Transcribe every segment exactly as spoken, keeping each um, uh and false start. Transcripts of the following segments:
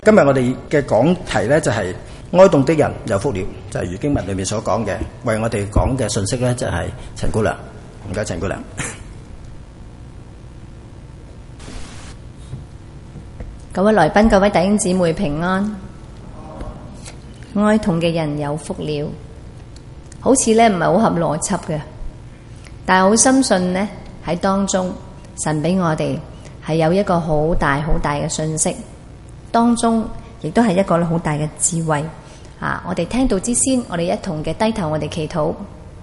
今日我哋嘅講題呢，就係哀慟的人有福了，就係如經文裏面所講嘅。為我哋講嘅信息呢，就係陳姑娘。唔該，陳姑娘。 各位來賓、各位弟兄姊妹平安。哀慟嘅人有福了，好似呢唔係好合邏輯嘅，但係好深信呢，喺當中神俾我哋係有一個好大好大嘅信息，當中亦都係一個好大嘅智慧啊！我哋聽到之先，我哋一同嘅低頭，我哋祈禱。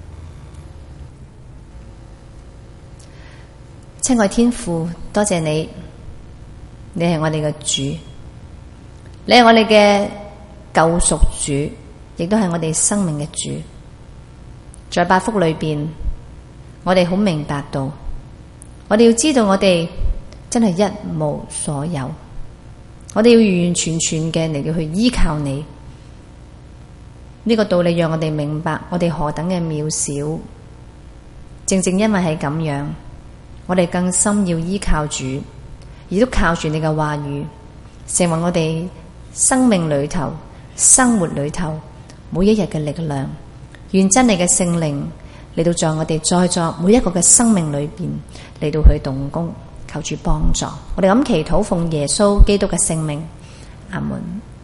親愛天父，多謝你，你係我哋嘅主，你係我哋嘅救贖主，亦都係我哋生命嘅主。在八福裏邊，我哋好明白到，我哋要知道我哋真係一無所有，我哋要完完全全嘅嚟到去依靠你。呢個道理讓我哋明白我哋何等嘅渺小。正正因為係咁樣，我哋更深要依靠主，亦都靠住你嘅話語，成為我哋生命裏頭、生活裏頭每一日嘅力量。願真理嘅聖靈嚟到在我哋在座每一個嘅生命裏邊嚟到去動工，求主幫助。我哋咁祈禱，奉耶穌基督嘅聖名，阿門。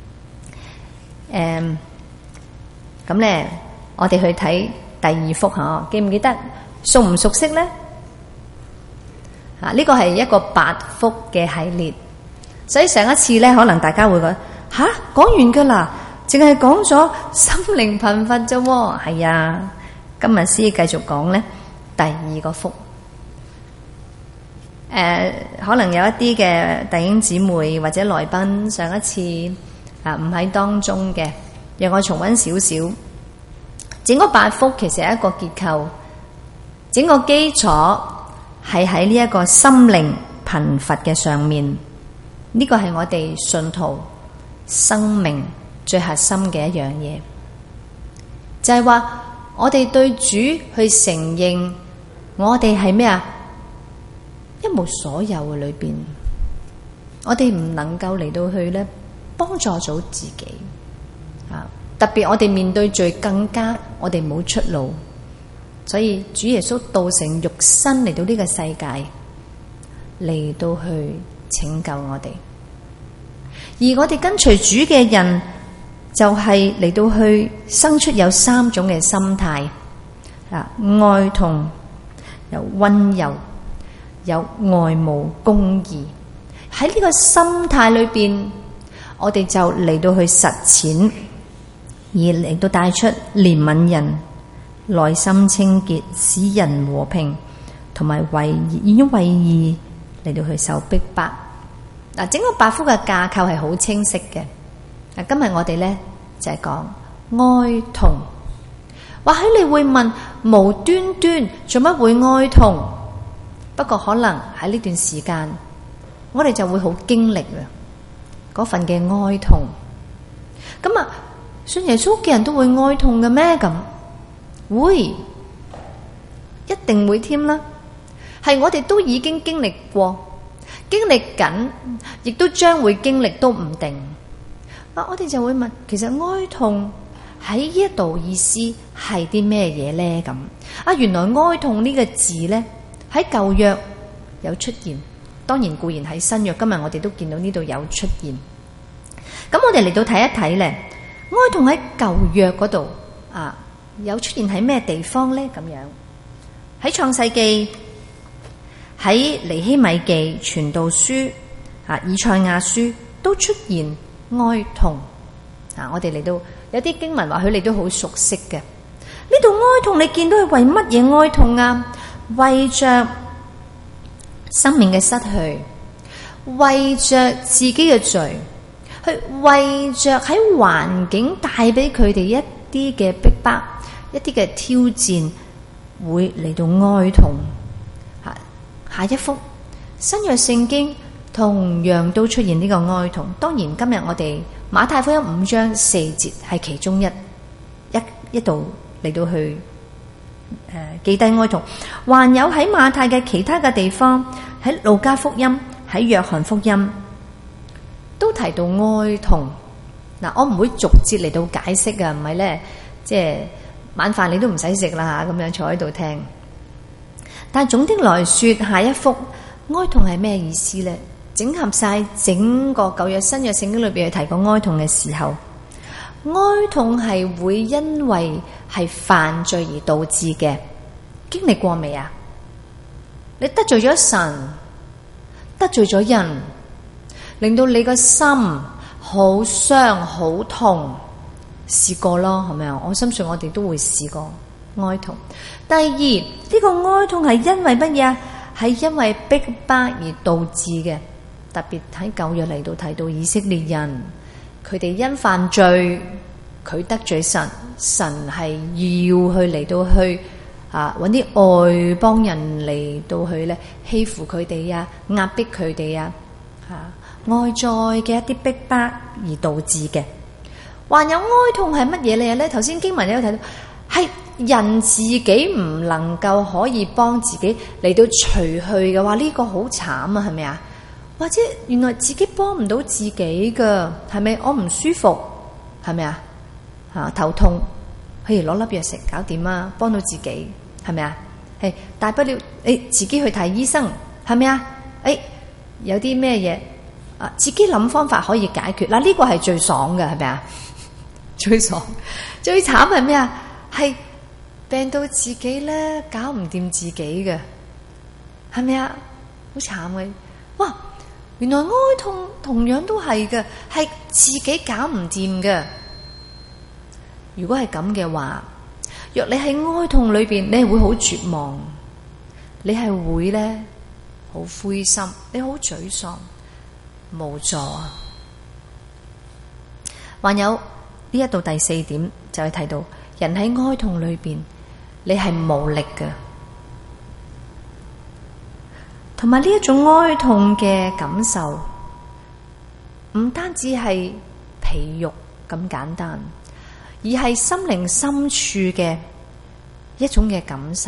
誒，咁咧，我哋去睇第二幅嗬，記唔記得？熟唔熟悉咧？啊，呢個係一個八福嘅系列，所以上一次咧，可能大家會覺得吓講完噶啦，淨係講咗心靈貧乏啫。係啊，今日先繼續講咧第二個福。誒、呃，可能有一啲嘅弟兄姊妹或者來賓上一次啊唔喺當中嘅，讓我重溫少少。整個八福其實係一個結構，整個基礎係喺呢一個心靈貧乏嘅上面。呢個係我哋信徒生命最核心嘅一樣嘢，就係話我哋對主去承認我哋係咩啊？一無所有嘅裏邊，我哋唔能夠嚟到去咧幫助到自己啊！特別我哋面對罪，更加我哋冇出路，所以主耶穌道成肉身嚟到呢個世界，嚟到去拯救我哋。而我哋跟隨主嘅人，就係嚟到去生出有三種嘅心態啊：哀慟、有溫柔、有愛慕公義。喺呢個心態裏邊，我哋就嚟到去實踐，而嚟到帶出憐憫人、內心清潔、使人和平，同埋為義，因為義嚟到去受逼迫。嗱，整個八福嘅架構係好清晰嘅。嗱，今日我哋咧就係講哀慟。或許你會問，無端端做乜會哀慟？不過可能喺呢段時間，我哋就會好經歷啦，嗰份嘅哀慟。咁啊，信耶穌嘅人都會哀慟嘅咩？咁會，一定會添啦。係我哋都已經經歷過。經歷緊，亦都將會經歷都唔定。啊，我哋就會問，其實哀慟喺呢一度意思係啲咩嘢咧？咁啊，原來哀慟呢個字咧喺舊約有出現，當然固然喺新約，今日我哋都見到呢度有出現。咁我哋嚟到睇一睇咧，哀慟喺舊約嗰度啊，有出現喺咩地方咧？咁樣喺創世記，喺尼希米記、傳道書啊、以賽亞書都出現哀慟啊！我哋嚟到有啲經文，或許你都好熟悉嘅。呢度哀慟，你見到係為乜嘢哀慟啊？為着生命嘅失去，為着自己嘅罪，去為着喺環境帶俾佢哋一啲嘅逼迫、一啲嘅挑戰，會嚟到哀慟。下一幅新約聖經同樣都出現呢個哀慟。當然今日我哋馬太福音五章四節係其中一一一度嚟到去誒、呃、記低哀慟。還有喺馬太嘅其他嘅地方，喺路加福音、喺約翰福音都提到哀痛。嗱，我唔會逐節嚟到解釋噶，唔係咧，即係晚飯你都唔使食啦嚇，咁樣坐喺度聽。但係總的來說，下一幅哀痛係咩意思咧？整合晒整個舊約新約聖經裏邊去提過哀痛嘅時候，哀痛係會因為係犯罪而導致嘅，經歷過未啊？你得罪咗神，得罪咗人，令到你個心好傷好痛，試過咯，係咪啊？我相信我哋都會試過哀痛。第二，呢個哀痛係因為乜嘢啊？係因為逼迫而導致嘅。特別喺舊約嚟到提到以色列人，佢哋因犯罪，佢得罪神，神係要去嚟到去啊揾啲外邦人嚟到去咧欺負佢哋啊，壓迫佢哋啊，啊外在嘅一啲逼迫而導致嘅。還有哀痛係乜嘢嚟咧？頭先經文有睇到，係人自己唔能夠可以幫自己嚟到除去嘅話，呢個好慘啊，係咪啊？或者原來自己幫唔到自己噶，係咪？我唔舒服，係咪啊？啊頭痛，譬如攞粒藥食搞掂啊，幫到自己，係咪啊？係大不了誒、哎、自己去睇醫生，係咪啊？誒、哎、有啲咩嘢啊？自己諗方法可以解決嗱，呢、這個係最爽嘅，係咪啊？最爽，最慘係咩啊？係病到自己咧搞唔掂自己嘅，係咪啊？好慘嘅，哇！原來哀痛同樣都係嘅，係自己搞唔掂嘅。如果係咁嘅話，若你喺哀痛裏邊，你係會好絕望，你係會咧好灰心，你好沮喪、無助啊。還有呢一度第四點就係提到，人喺哀痛裏邊，你係無力嘅。同埋呢一種哀痛嘅感受，唔單止係皮肉咁簡單，而係心靈深處嘅一種嘅感受。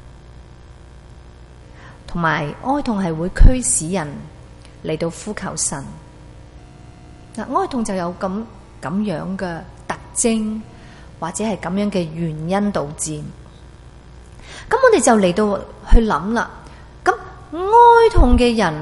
同埋哀痛係會驅使人嚟到呼求神。嗱，哀痛就有咁咁樣嘅特徵，或者係咁樣嘅原因導致。咁我哋就嚟到去諗啦。哀痛嘅人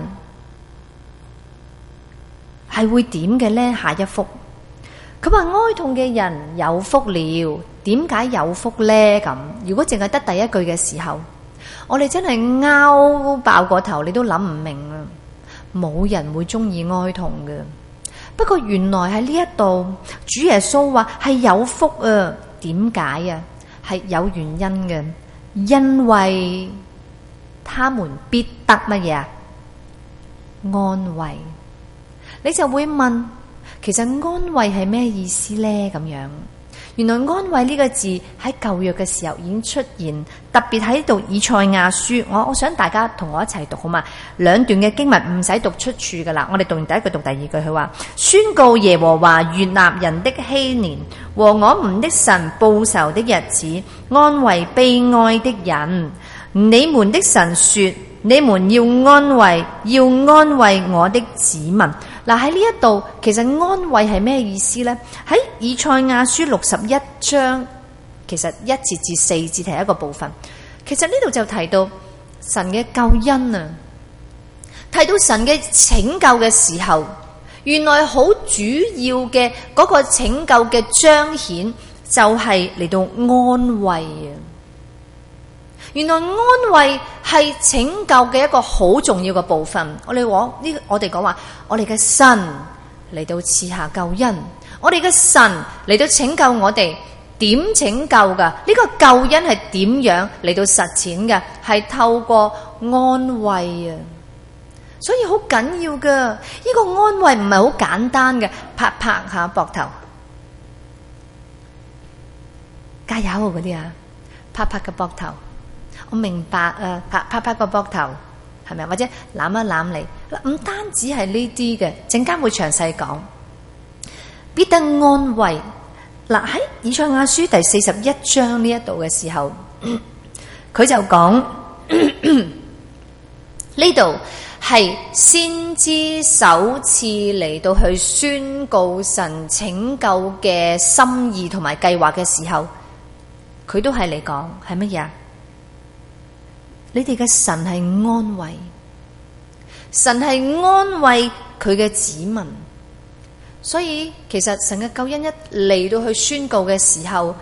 係會點嘅呢？下一幅佢話哀痛嘅人有福了。點解有福呢？咁如果淨係得第一句嘅時候，我哋真係拗爆個頭，你都諗唔明啊！冇人會中意哀痛嘅。不過原來喺呢一度，主耶穌話係有福啊。點解啊？係有原因嘅，因為他們必得乜嘢啊？安慰。你就會問，其實安慰係咩意思呢？咁樣，原來安慰呢個字喺舊約嘅時候已經出現，特別喺度以賽亞書。我我想大家同我一齊讀好嘛？兩段嘅經文唔使讀出處噶啦，我哋讀完第一句讀第二句。佢話，宣告耶和華悅納人的禧年和我們的神報仇的日子，安慰悲哀的人。你們的神說，你們要安慰，要安慰我的子民。嗱，喺呢一度，其實安慰係咩意思呢？喺以賽亞書六十一章，其實一節至四節係一個部分。其實呢度就提到神嘅救恩啊，提到神嘅拯救嘅時候，原來好主要嘅嗰個拯救嘅彰顯就係嚟到安慰啊。原來安慰係拯救嘅一個好重要嘅部分。我哋講呢，我哋講話，我哋嘅神嚟到賜下救恩，我哋嘅神嚟到拯救我哋。點拯救噶？呢個救恩係點樣嚟到實踐嘅？係透過安慰啊！所以好緊要噶，呢個安慰唔係好簡單嘅，拍拍下膊頭，加油嗰啲啊，拍拍個膊頭。我明白啊，拍拍拍個膊頭，係咪？或者攬一攬你，唔單止係呢啲嘅，陣間會詳細講。必得安慰。嗱，喺以賽亞書第四十一章呢一度嘅時候，佢就講呢度係先知首次嚟到去宣告神拯救嘅心意同埋計劃嘅時候，佢都係嚟講係乜嘢啊？你哋嘅神係安慰，神係安慰佢嘅子民。所以其實神嘅救恩一嚟到去宣告嘅時候，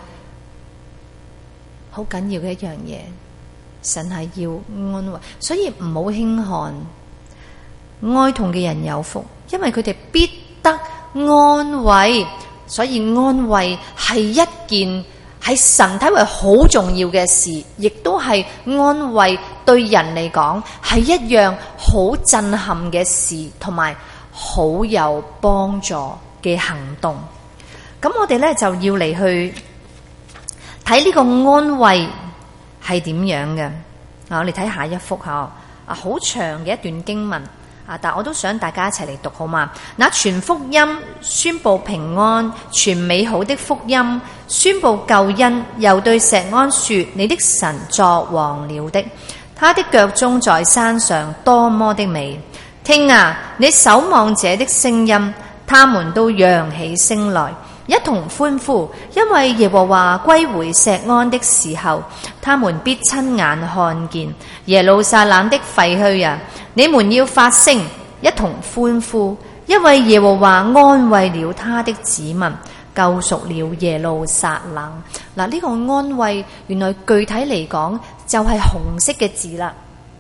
好緊要嘅一樣嘢，神係要安慰，所以唔好輕看哀痛嘅人有福，因為佢哋必得安慰。所以安慰係一件喺神睇為好重要嘅事，亦都係安慰對人嚟講係一樣好震撼嘅事，同埋好有幫助嘅行動。咁我哋咧就要嚟去睇呢個安慰係點樣嘅。啊，我哋睇下一幅吓，啊，好長嘅一段經文啊，但我都想大家一齊嚟讀好嘛。那傳福音、宣布平安、傳美好的福音、宣布救恩，又對錫安說：你的神作王了的，他的腳蹤在山上，多麼的美！聽啊，你守望者的聲音，他們都揚起聲來，一同歡呼，因為耶和華歸回錫安的時候，他們必親眼看見耶路撒冷的廢墟啊！你們要發聲，一同歡呼，因為耶和華安慰了他的子民，救贖了耶路撒冷。嗱，呢個安慰原來具體嚟講就係紅色嘅字啦。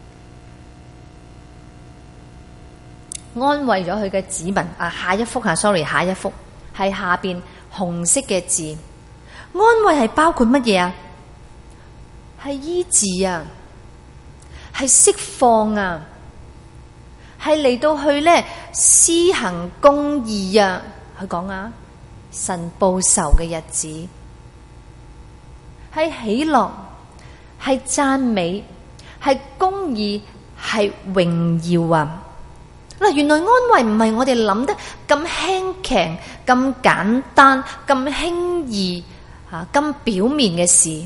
安慰咗佢嘅子民啊！下一幅吓 ，sorry， 下一幅係下邊紅色嘅字。安慰係包括乜嘢啊？係醫治啊，係釋放啊，係嚟到去咧施行公義啊。佢講啊，神報仇嘅日子係喜樂，係讚美，係公義，係榮耀啊！嗱，原來安慰唔係我哋諗得咁輕鬆、咁簡單、咁輕易啊、咁表面嘅事，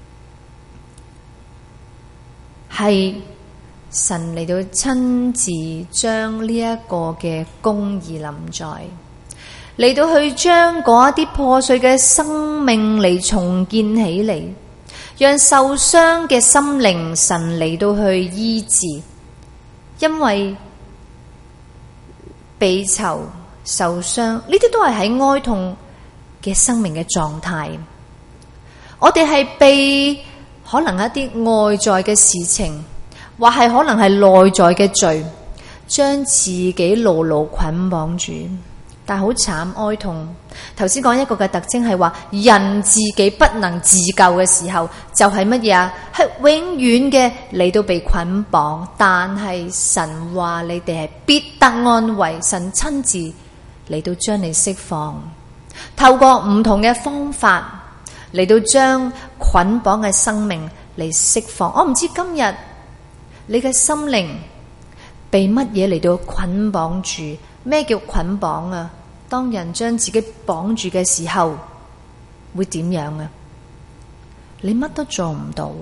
係神嚟到親自將呢一個嘅公義臨在，嚟到去將嗰一啲破碎嘅生命嚟重建起嚟，讓受傷嘅心靈神嚟到去醫治，因為被囚、受傷，呢啲都係喺哀痛嘅生命嘅狀態。我哋係被可能一啲外在嘅事情，或係可能係內在嘅罪，將自己牢牢捆綁住。但係好慘，哀痛。頭先講一個嘅特徵係話，人自己不能自救嘅時候，就係乜嘢啊？係永遠嘅嚟到被捆綁。但係神話你哋係必得安慰，神親自嚟到將你釋放，透過唔同嘅方法嚟到將捆綁嘅生命嚟釋放。我唔知今日你嘅心靈被乜嘢嚟到捆綁住？咩叫捆綁啊？當人將自己綁住嘅時候，會點樣啊？你乜都做唔到，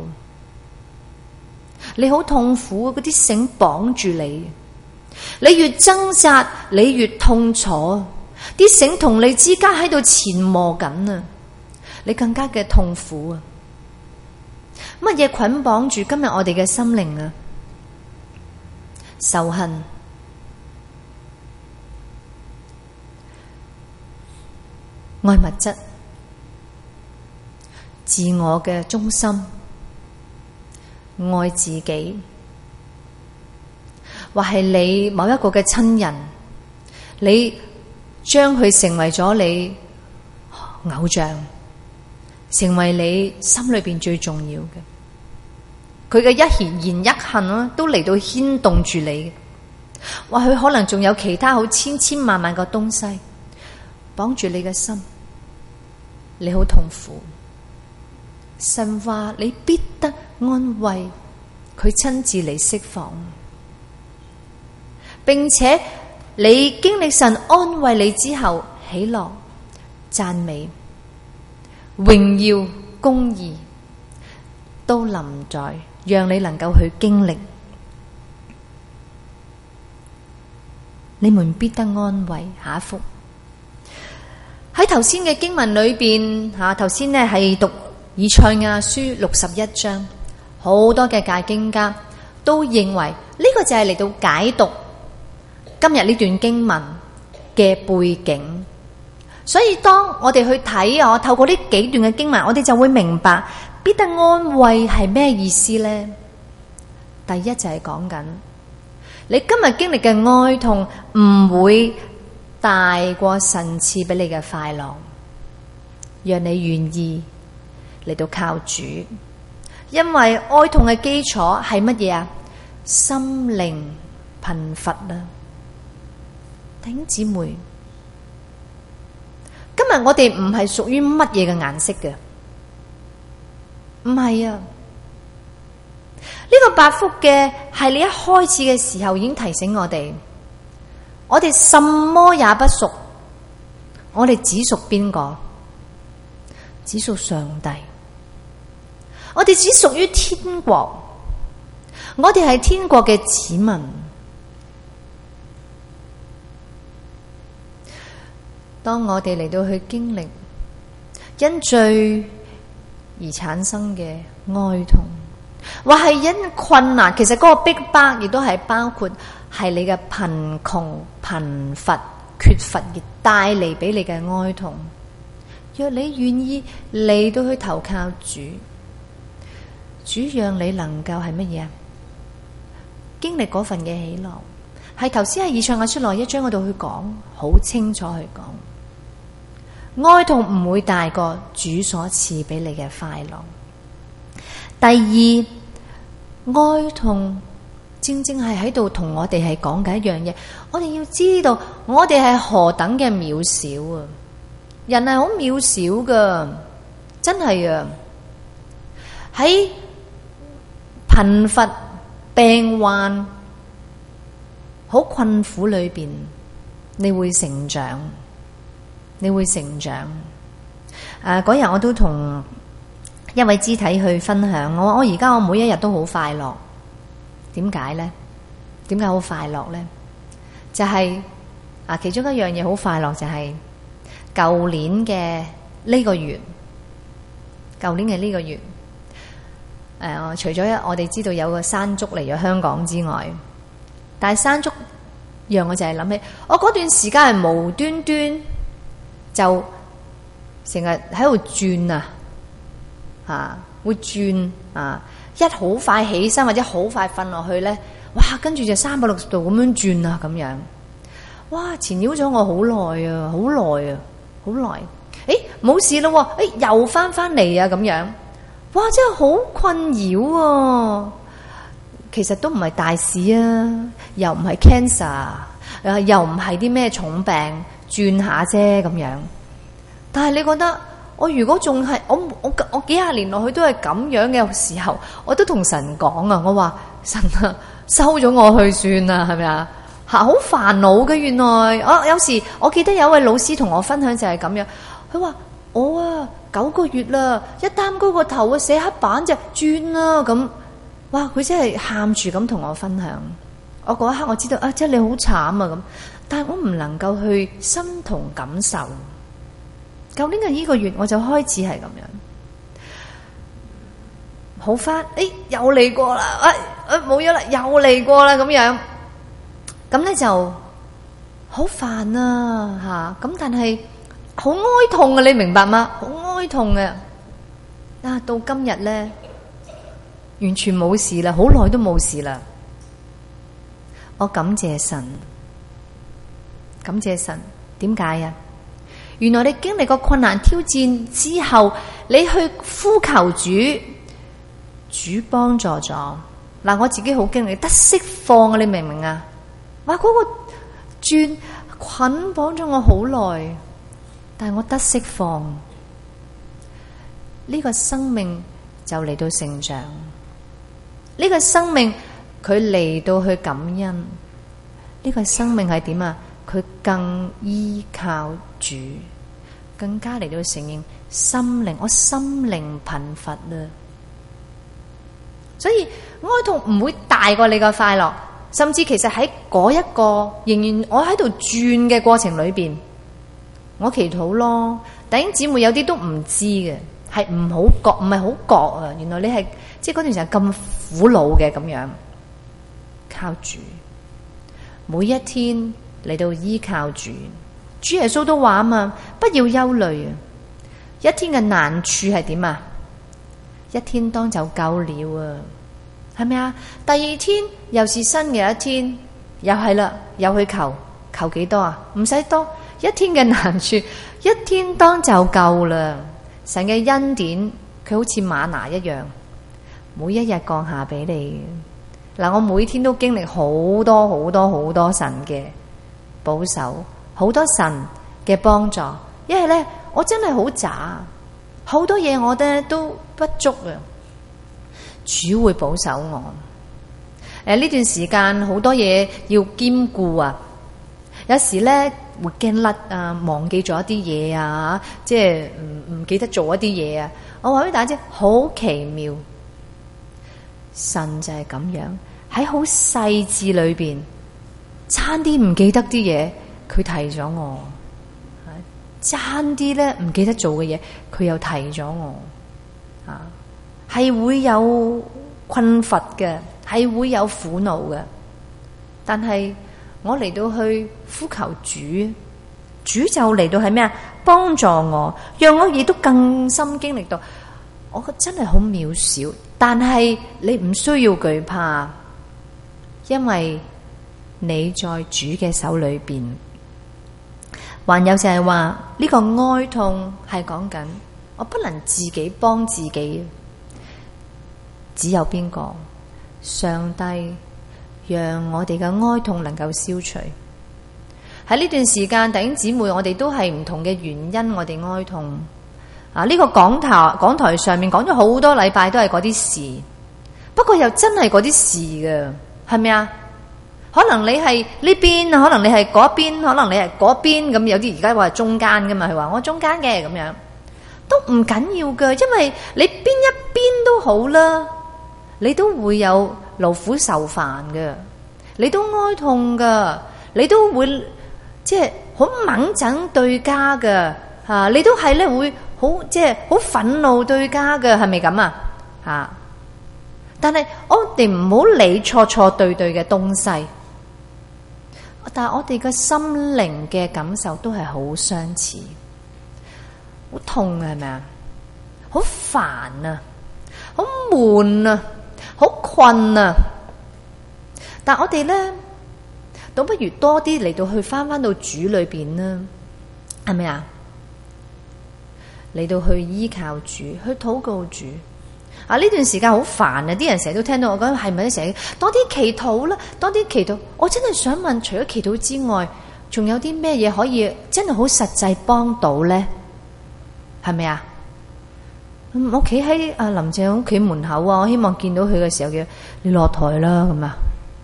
你好痛苦，嗰啲繩綁住你，你越掙扎，你越痛楚，啲繩同你之間喺度纏磨緊啊，你更加嘅痛苦啊！乜嘢捆綁住今日我哋嘅心靈啊？仇恨、愛物質、自我嘅中心、愛自己，或係你某一個嘅親人，你將佢成為咗你偶像，成為你心裏邊最重要嘅，佢嘅一言一行啊，都嚟到牽動住你。或許可能仲有其他好千千萬萬個東西綁住你嘅心，你好痛苦。神話你必得安慰，佢親自嚟釋放，並且你經歷神安慰你之後，喜樂、讚美、榮耀、公義都臨在，讓你能夠去經歷。 你們必得安慰。下一幅喺頭先嘅經文裏邊吓，頭先呢係讀以賽亞書六十一章，好多嘅解經家都認為呢個就係嚟到解讀今日呢段經文嘅背景。所以當我哋去睇我透過呢幾段嘅經文，我哋就會明白必得安慰係咩意思呢？第一就係講緊你今日經歷嘅哀痛唔會大過神賜俾你嘅快樂，讓你願意嚟到靠主，因為哀痛嘅基礎係乜嘢啊？心靈貧乏啦，弟兄姊妹，今日我哋唔係屬於乜嘢嘅顏色嘅，唔係啊。呢個八福嘅係你一開始嘅時候已經提醒我哋，我哋什麼也不屬，我哋只屬邊個？只屬上帝。我哋只屬於天國，我哋係天國嘅子民。當我哋嚟到去經歷因罪而產生嘅哀痛，或係因困難，其實嗰個逼迫亦都係包括係你嘅貧窮、貧乏、缺乏而帶嚟俾你嘅哀痛。若你願意嚟到去投靠主，主讓你能夠係乜嘢啊？經歷嗰份嘅喜樂，係頭先喺以賽亞書內一章嗰度去講，好清楚去講，哀痛唔會大過主所賜俾你嘅快樂。第二，哀痛正正係喺度同我哋係講緊一樣嘢，我哋要知道我哋係何等嘅渺小啊！人係好渺小噶，真係啊！喺貧乏、病患、好困苦裏邊，你會成長，你會成長。誒，嗰日我都同一位肢體去分享，我我而家我每一日都好快樂。點解呢？點解好快樂呢？就係啊，其中一樣嘢好快樂就係舊年嘅呢個月，舊年嘅呢個月，誒，除咗我哋知道有個山竹嚟咗香港之外，但係山竹讓我就係諗起，我嗰段時間係無端端就成日喺度轉啊！啊，會轉啊！一好快起身或者好快瞓落去咧，哇！跟住就三百六十度咁樣轉啊，咁樣，哇！纏繞咗我好耐啊，好耐啊，好耐。誒，冇事咯，誒，又翻翻嚟啊，咁樣，哇！真係好困擾啊。其實都唔係大事啊，又唔係 cancer，誒，又唔係啲咩重病，轉下啫咁樣。但係你覺得？我如果仲係我我我幾廿年落去都係咁樣嘅時候，我都同神講啊，我話神啊，收咗我去算啦，係咪啊？吓，好煩惱嘅。原來我有時我記得有位老師同我分享就係咁樣，佢話我啊九個月啦，一擔高個頭啊，寫黑板就轉啦咁。哇！佢真係喊住咁同我分享。我嗰一刻我知道啊，即係你好慘啊咁，但係我唔能夠去心同感受。舊年嘅呢個月我就開始係咁樣，好翻，誒又嚟過啦，誒誒冇咗啦，又嚟過啦咁樣，咁咧就好煩啊吓，咁但係好哀痛啊，你明白嗎？好哀痛啊！啊到今日咧，完全冇事啦，好耐都冇事啦。我感謝神，感謝神，點解啊？原來你經歷過困難挑戰之後，你去呼求主，主幫助咗。嗱，我自己好經歷得釋放啊！你明唔明啊？哇，嗰個轉捆綁咗我好耐，但係我得釋放，呢個生命就嚟到成長。呢個生命佢嚟到去感恩，呢個生命係點啊？佢更依靠主，更加嚟到承認心靈，我心靈貧乏啦。所以哀痛唔會大過你個快樂， 甚至其實喺嗰一個仍然我喺度轉嘅過程裏邊，我祈禱咯。弟兄姊妹有啲都唔知嘅，係唔好覺，唔係好覺啊。原來你係即係嗰段時間咁苦惱嘅咁樣，靠主，每一天嚟到依靠主。主耶穌都話啊嘛，不要憂慮啊！一天嘅難處係點啊？一天當就夠了啊，係咪啊？第二天又是新嘅一天，又係啦，又去求，求幾多啊？唔使多，一天嘅難處，一天當就夠啦。神嘅恩典，佢好似嗎哪一樣，每一日降下俾你。嗱，我每天都經歷好多好多好多神嘅保守，好多神嘅幫助。因為咧，我真係好渣，好多嘢我咧都不足啊。主會保守我。誒，呢段時間好多嘢要兼顧啊，有時咧會驚甩啊，忘記咗一啲嘢啊，即係唔唔記得做一啲嘢啊。我話俾大家知，好奇妙，神就係咁樣喺好細緻裏邊，差啲唔記得啲嘢，佢提咗我。差啲咧唔記得做嘅嘢，佢又提咗我，啊，係會有困乏嘅，係會有苦惱嘅。但係我嚟到去呼求主，主就嚟到係咩啊？幫助我，讓我亦都更深經歷到，我真係好渺小。但係你唔需要懼怕，因為你在主嘅手裏邊。還有就係話呢個哀痛係講緊，我不能自己幫自己，只有邊個？上帝讓我哋嘅哀痛能夠消除。喺呢段時間，弟兄姊妹，我哋都係唔同嘅原因，我哋哀痛。啊，呢個講台講台上面講咗好多禮拜都係嗰啲事，不過又真係嗰啲事嘅，係咪啊？可能你係呢邊，可能你係嗰邊，可能你係嗰邊，咁有啲而家話係中間噶嘛，佢話我中間嘅咁樣，都唔緊要噶，因為你邊一邊都好啦，你都會有勞苦受煩噶，你都哀痛噶，你都會即係好猛整對家噶吓，你都係咧會好即係好憤怒對家噶，係咪咁啊吓？但係我哋唔好理錯錯對對嘅東西。但係我哋嘅心靈嘅感受都係好相似，好痛啊，係咪啊？好煩啊，好悶啊，好困啊。但係我哋咧，倒不如多啲嚟到去翻翻到主裏邊啦，係咪啊？嚟到去依靠主，去禱告主。啊！呢段時間好煩啊！啲人成日都聽到我講，係咪成日多啲祈禱啦？多啲祈禱。我真係想問，除咗祈禱之外，仲有啲咩嘢可以真係好實際幫到咧？係咪啊？我企喺阿林鄭屋企門口啊，我希望見到佢嘅時候叫你落台啦咁啊！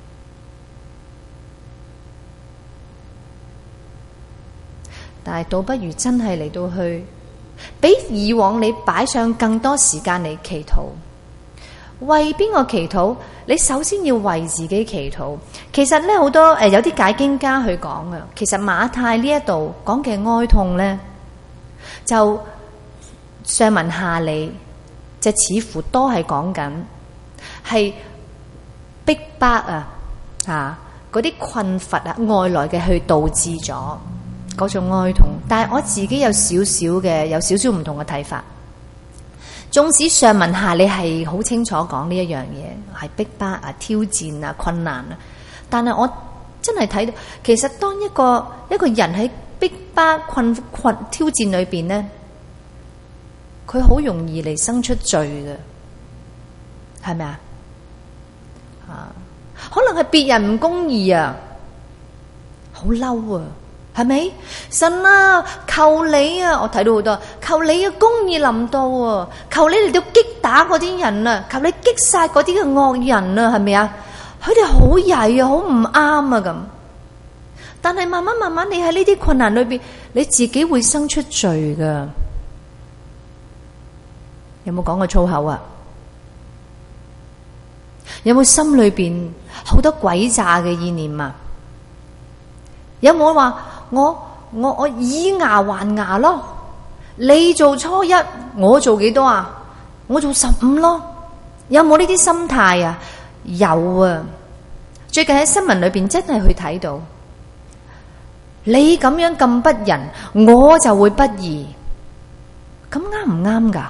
但係倒不如真係嚟到去。比以往你擺上更多時間嚟祈禱，為邊個祈禱？你首先要為自己祈禱。其實咧好多誒、呃，有啲解經家去講嘅，其實馬太呢一度講嘅哀痛咧，就上文下理，就似乎都係講緊係逼迫啊，吓嗰啲困乏啊，外來嘅去導致咗。嗰種哀痛，但係我自己有少少嘅，有少少唔同嘅睇法。縱使上文下理係好清楚講呢一樣嘢，係逼迫啊、挑戰啊、困難啊，但係我真係睇到，其實當一個一個人喺逼迫、困困挑戰裏邊咧，佢好容易嚟生出罪嘅，係咪啊？啊，可能係別人唔公義啊，好嬲啊！係咪？神啊，求你啊！我睇到好多，求你嘅公義臨到啊！求你嚟到擊打嗰啲人啊！求你擊殺嗰啲嘅惡人啊！係咪啊？佢哋好曳啊，好唔啱啊咁。但係慢慢慢慢，你喺呢啲困難裏邊，你自己會生出罪噶。有冇講過粗口啊？ 有冇心裏邊好多詭詐嘅意念啊？有冇話我我我以牙還牙咯？你做初一，我做幾多啊？我做十五咯。有冇呢啲心態啊？有啊！最近喺新聞裏邊真係去睇到，你咁樣咁不仁，我就會不義。咁啱唔啱噶？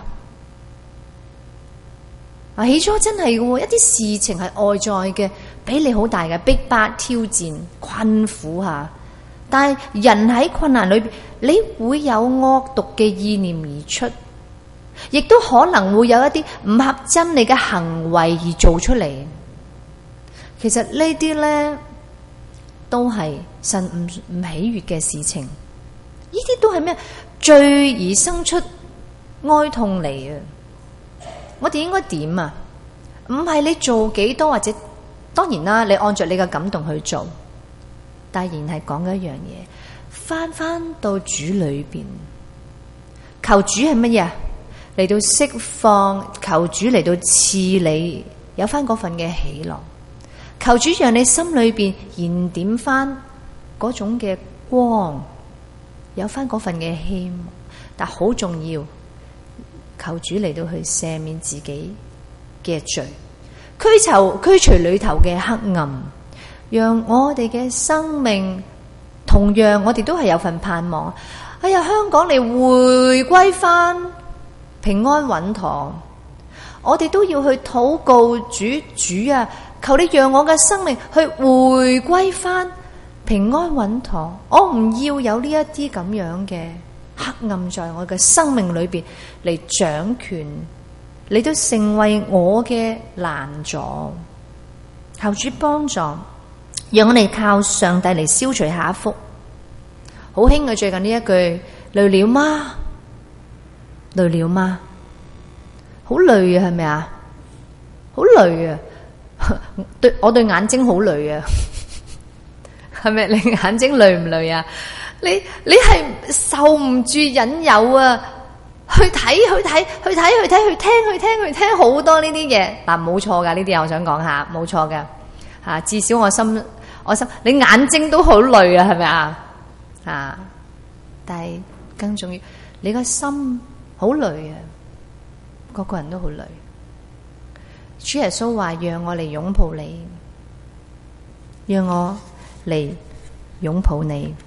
啊，起初真係嘅，一啲事情係外在嘅，俾你好大嘅逼迫、挑戰、困苦下。但係人喺困難裏邊，你會有惡毒嘅意念而出，亦都可能會有一啲唔合真理嘅行為而做出嚟。其實呢啲咧都係神唔唔喜悅嘅事情，呢啲都係咩？罪而生出哀痛嚟啊！我哋應該點啊？唔係你做幾多，或者當然啦，你按着你嘅感動去做，但係仍然係講緊一樣嘢，翻翻到主裏邊，求主係乜嘢？嚟到釋放，求主嚟到賜你有翻嗰份嘅喜樂。求主讓你心裏邊燃點翻嗰種嘅光，有翻嗰份嘅希望，但好重要，求主嚟到去赦免自己嘅罪，驅除驅除裏頭嘅黑暗，讓我哋嘅生命同樣，我哋都係有份盼望。哎呀，香港你回歸翻平安穩妥，我哋都要去禱告主，主啊！求你讓我嘅生命去回歸翻平安穩妥，我唔要有呢一啲咁樣嘅黑暗在我嘅生命裏邊嚟掌權，嚟到成為我嘅攔阻。求主幫助，讓我哋靠上帝嚟消除下一幅好興嘅最近呢一句：累了嗎？累了嗎？好累啊，係咪啊？好累啊！對，我對眼睛好累啊，係咪？你眼睛累唔累啊？你你係受唔住引誘啊？去睇去睇去睇去睇去聽去聽去聽好多呢啲嘢嗱，冇錯噶，呢啲我想講下，冇錯噶吓，至少我心我心，你眼睛都好累啊，係咪啊？啊，但係更重要，你個心好累啊，個個人都好累。主耶穌話：讓我嚟擁抱你，讓我嚟擁抱你。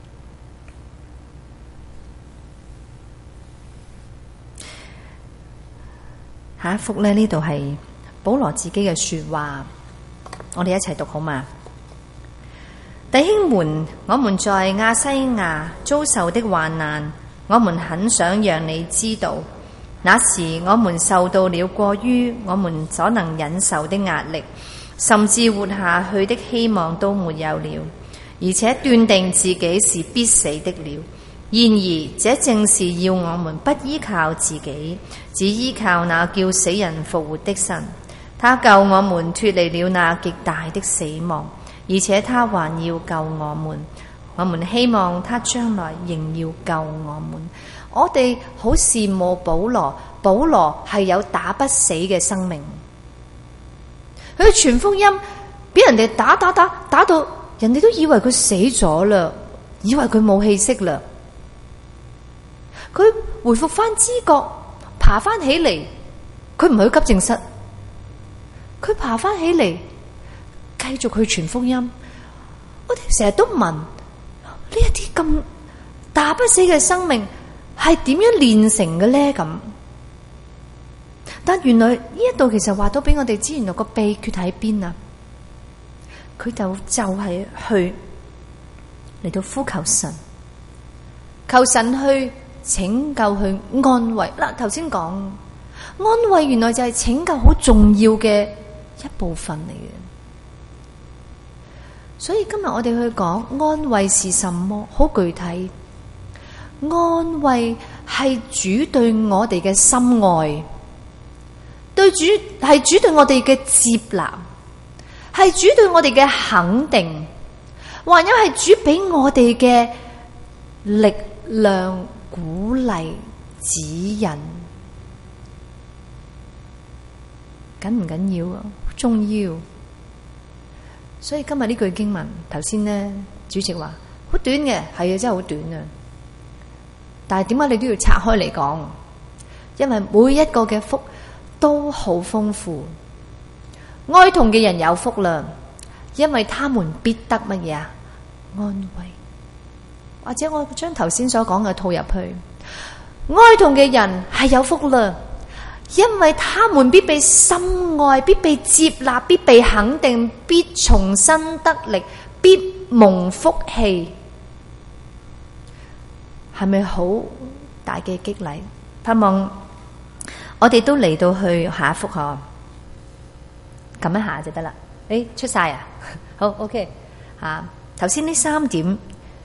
下一幅呢，呢度係保羅自己嘅說話，我哋一齊讀好嗎？弟兄們，我們在亞西亞遭受的患難，我們很想讓你知道。那時我們受到了過於我們所能忍受的壓力，甚至活下去的希望都沒有了，而且斷定自己是必死的了。然而這正是要我們不依靠自己，只依靠那叫死人復活的神。他救我們脫離了那極大的死亡，而且他還要救我們。我們希望他將來仍要救我們。我哋好羨慕保羅，保羅係有打不死嘅生命。佢傳福音，俾人哋打打打打到，人哋都以為佢死咗啦，以為佢冇氣息啦。佢回復翻知覺，爬翻起嚟，佢唔去急症室，佢爬翻起嚟，繼續去傳福音。我哋成日都問，呢一啲咁打不死嘅生命係點樣練成嘅咧？咁，但原來呢一度其實話到俾我哋知，原來個秘訣喺邊啊？佢就就係去嚟到呼求神，求神去拯救，去安慰。嗱，頭先講安慰，原來就係拯救好重要嘅一部分嚟嘅。所以今日我哋去講安慰是什麼，好具體。安慰係主對我哋嘅深愛，對主係主對我哋嘅接納，係主對我哋嘅肯定，還有係主俾我哋嘅力量、鼓勵、指引。 緊唔緊要啊？重要。所以今日呢句經文，頭先呢主席話好短嘅，係啊，真係好短啊。但係點解你都要拆開嚟講？因為每一個嘅福都好豐富。哀痛嘅人有福啦，因為他們必得乜嘢啊？安慰。或者我將頭先所講嘅套入去，哀痛嘅人係有福啦，因為他們必被深愛，必被接納，必被肯定，必重新得力，必蒙福氣。係咪好大嘅激勵？盼望我哋都嚟到去下一幅嗬，撳一下就得啦。誒，出晒啊！好 ，OK 吓。頭先呢三點，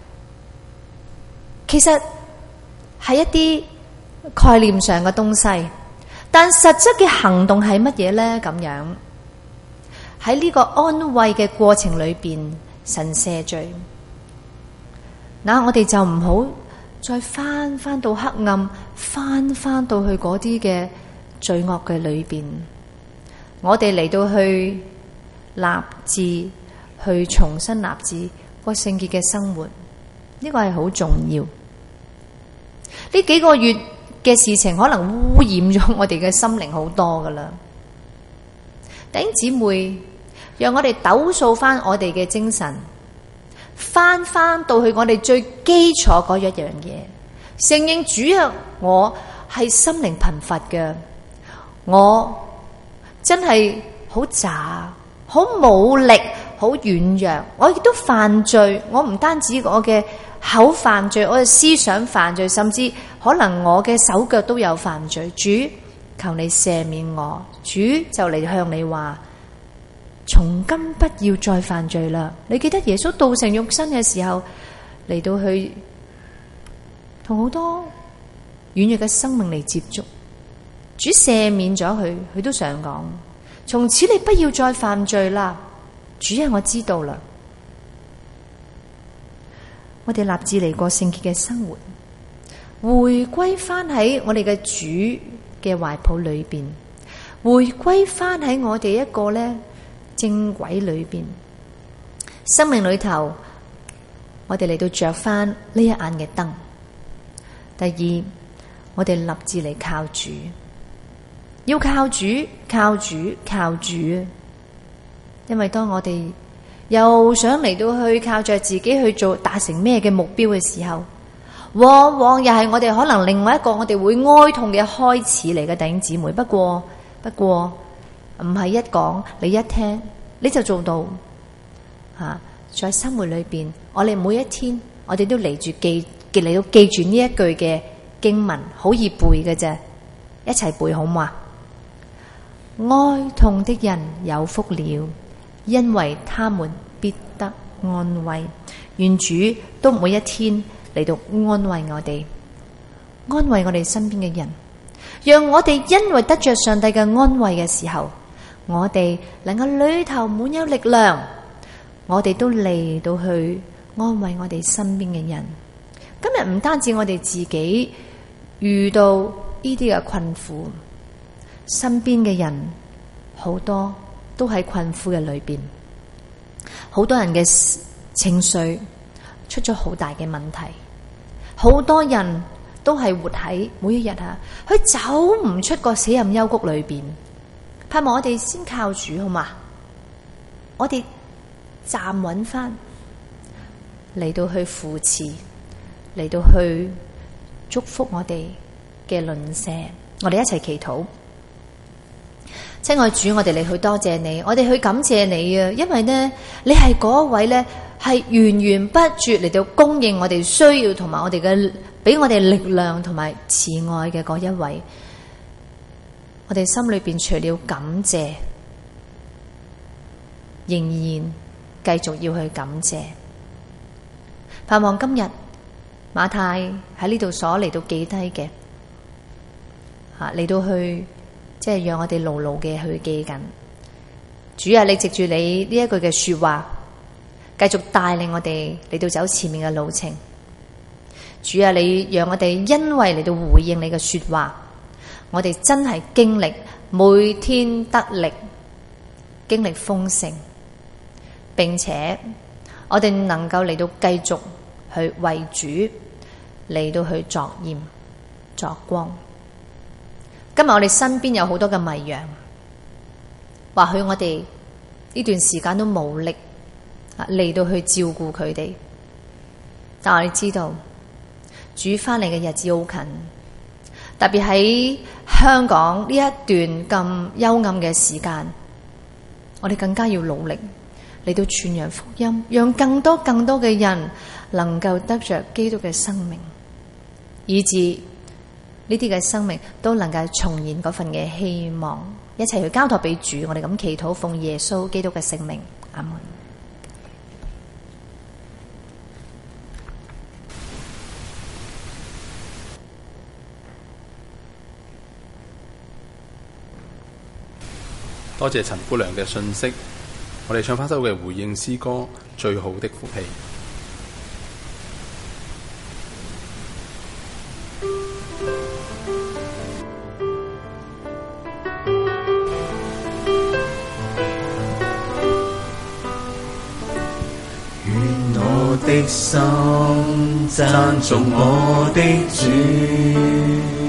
其實係一啲概念上嘅東西，但實質嘅行動係乜嘢咧？咁樣喺呢個安慰嘅過程裏邊，神赦罪，嗱我哋就唔好再翻翻到黑暗，翻翻到去嗰啲嘅罪惡嘅裏邊。我哋嚟到去立志，去重新立志過聖潔嘅生活，呢個係好重要。呢幾個月嘅事情可能污染咗我哋嘅心靈好多噶啦。弟兄姊妹，讓我哋抖擻翻我哋嘅精神，翻翻到去我哋最基礎嗰一樣嘢，承認主啊，我係心靈貧乏嘅，我真係好渣，好冇力，好軟弱，我亦都犯罪。我唔單止我嘅口犯罪，我嘅思想犯罪，甚至可能我嘅手腳都有犯罪。主，求你赦免我。主就嚟向你話，從今不要再犯罪啦。你記得耶穌道成肉身嘅時候，嚟到去同好多軟弱嘅生命嚟接觸，主赦免咗佢，佢都想講，從此你不要再犯罪啦。主啊，我知道啦。我哋立志嚟過聖潔嘅生活，回歸翻喺我哋嘅主嘅懷抱裏邊，回歸翻喺我哋一個咧正軌裏邊，生命裏頭，我哋嚟到着翻呢一眼嘅燈。第二，我哋立志嚟靠主，要靠主，靠主，靠主。因為當我哋又想嚟到去靠着自己去做達成咩嘅目標嘅時候，往往又係我哋可能另外一個我哋會哀痛嘅開始嚟嘅，弟兄姊妹。不過不過唔係一講你一聽你就做到吓、啊。在生活裏邊，我哋每一天我哋都嚟住記嚟到記住呢一句嘅經文，好易背嘅啫，一齊背好嘛？哀痛的人有福了，因為他們必得安慰。願主都每一天嚟到安慰我哋，安慰我哋身邊嘅人，讓我哋因為得着上帝嘅安慰嘅時候，我哋能夠裏頭滿有力量，我哋都嚟到去安慰我哋身邊嘅人。今日唔單止我哋自己遇到呢啲嘅困苦，身邊嘅人好多都喺困苦嘅裏邊，好多人嘅情緒出咗好大嘅問題，好多人都係活喺每一日啊，佢走唔出個死蔭幽谷裏邊。盼望我哋先靠主好嘛？我哋站穩翻嚟到去扶持，嚟到去祝福我哋嘅鄰舍。我哋一齊祈禱。親愛主，我哋嚟去多謝你，我哋去感謝你啊！因為呢，你係嗰位呢，係源源不絕嚟到供應我哋需要，同埋我哋嘅俾我哋力量同埋慈愛嘅嗰一位。我哋心裏邊除了感謝，仍然繼續要去感謝。盼望今日馬太喺呢度所嚟到記低嘅，吓嚟到去。即係讓我哋牢牢嘅去記緊，主啊，你藉住你呢一句嘅說話，繼續帶領我哋嚟到走前面嘅路程。主啊，你讓我哋因為嚟到回應你嘅說話，我哋真係經歷每天得力，經歷豐盛，並且我哋能夠嚟到繼續去為主嚟到去作鹽作光。今日我哋身邊有好多嘅迷羊，或許我哋呢段時間都無力啊嚟到去照顧佢哋，但我哋知道主返嚟嘅日子好近，特別喺香港呢一段咁幽暗嘅時間，我哋更加要努力嚟到傳揚福音，讓更多更多嘅人能夠得着基督嘅生命，以致呢啲嘅生命都能夠重燃嗰份嘅希望，一齊去交託俾主。我哋咁祈禱，奉耶穌基督嘅聖名，阿門。 多謝陳姑娘嘅信息，我哋唱翻首嘅回應詩歌《最好的福氣》。 願我的心讚頌我的主。